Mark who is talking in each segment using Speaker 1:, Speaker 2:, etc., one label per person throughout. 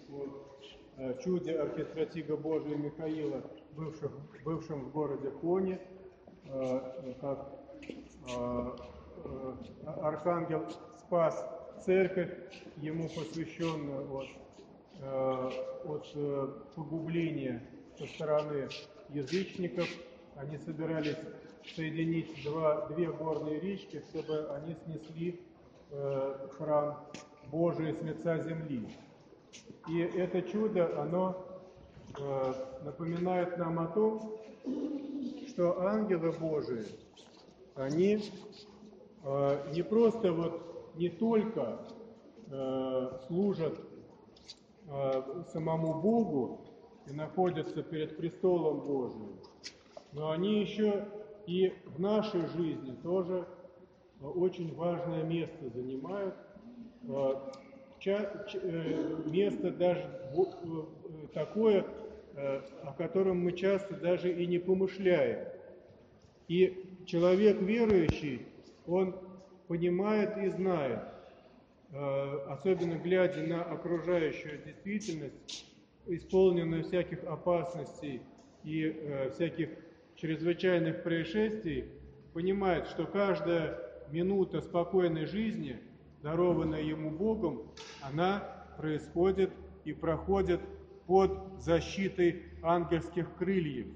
Speaker 1: о чуде архистратига Божия Михаила, бывшем в городе Коне, как архангел спас церковь, ему посвященную от погубления со стороны язычников. Они собирались соединить две горные речки, чтобы они снесли храм Божий с лица земли. И это чудо, оно напоминает нам о том, что ангелы Божии, они не просто не только служат самому Богу и находятся перед престолом Божиим, но они еще и в нашей жизни тоже очень важное место занимают, место даже такое, о котором мы часто даже и не помышляем. И человек верующий, он понимает и знает, особенно глядя на окружающую действительность, исполненную всяких опасностей и всяких чрезвычайных происшествий, понимает, что каждая минута спокойной жизни, дарованная ему Богом, она происходит и проходит под защитой ангельских крыльев.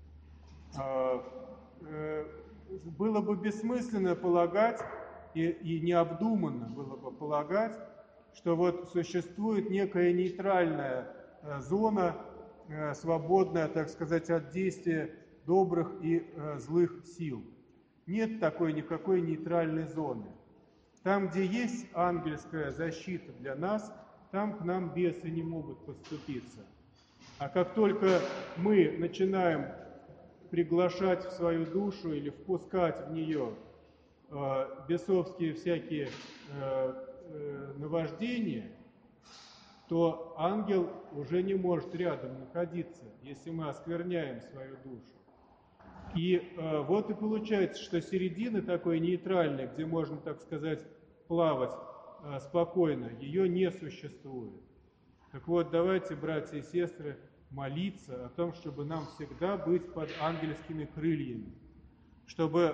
Speaker 1: Было бы бессмысленно полагать, и необдуманно было бы полагать, что существует некая нейтральная зона, свободная, так сказать, от действия добрых и злых сил. Нет такой никакой нейтральной зоны. Там, где есть ангельская защита для нас, там к нам бесы не могут подступиться. А как только мы начинаем приглашать в свою душу или впускать в нее бесовские всякие наваждения, то ангел уже не может рядом находиться, если мы оскверняем свою душу. И вот и получается, что середины такой нейтральной, где можно, так сказать, плавать спокойно, ее не существует. Так вот, давайте, братья и сестры, молиться о том, чтобы нам всегда быть под ангельскими крыльями, чтобы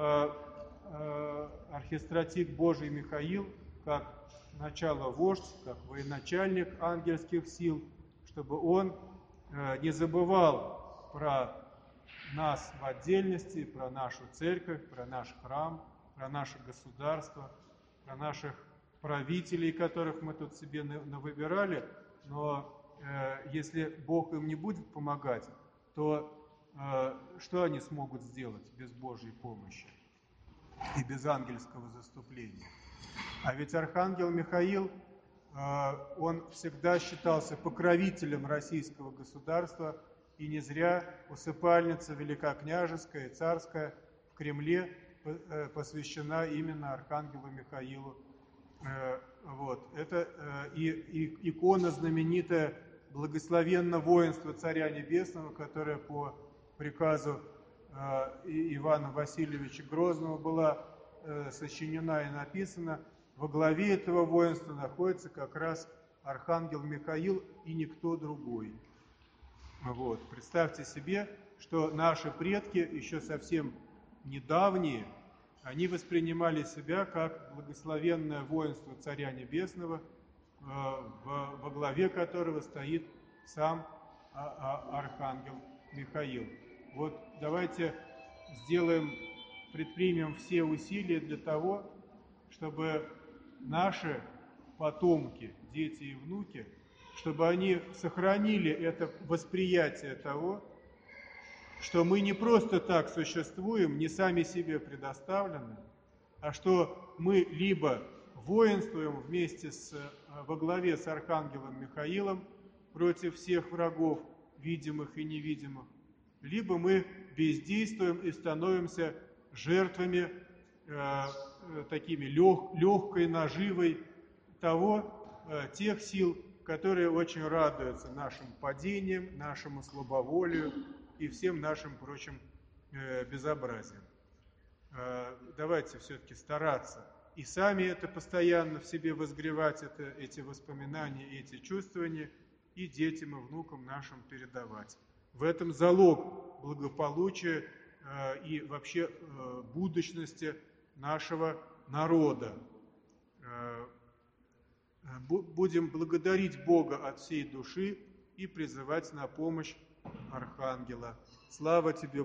Speaker 1: архистратиг Божий Михаил, как начало-вождь, как военачальник ангельских сил, чтобы он не забывал про нас в отдельности, про нашу церковь, про наш храм, про наше государство, про наших правителей, которых мы тут себе навыбирали, но если Бог им не будет помогать, то что они смогут сделать без Божьей помощи и без ангельского заступления? А ведь архангел Михаил, он всегда считался покровителем российского государства, и не зря усыпальница великокняжеская и царская в Кремле посвящена именно архангелу Михаилу. Это и икона знаменитая «Благословенно воинство Царя Небесного», которая по приказу Ивана Васильевича Грозного была сочинена и написана. Во главе этого воинства находится как раз архангел Михаил и никто другой. Представьте себе, что наши предки, еще совсем недавние, они воспринимали себя как благословенное воинство Царя Небесного, во главе которого стоит сам архангел Михаил. Давайте предпримем все усилия для того, чтобы наши потомки, дети и внуки, чтобы они сохранили это восприятие того, что мы не просто так существуем, не сами себе предоставлены, а что мы либо воинствуем вместе во главе с архангелом Михаилом против всех врагов, видимых и невидимых, либо мы бездействуем и становимся жертвами такими легкой наживой тех сил, которые очень радуются нашим падениям, нашему слабоволию и всем нашим прочим безобразиям. Давайте все-таки стараться и сами это постоянно в себе возгревать, эти воспоминания, эти чувствования, и детям и внукам нашим передавать. В этом залог благополучия и вообще будущности нашего народа. Будем благодарить Бога от всей души и призывать на помощь Архангела. Слава Тебе,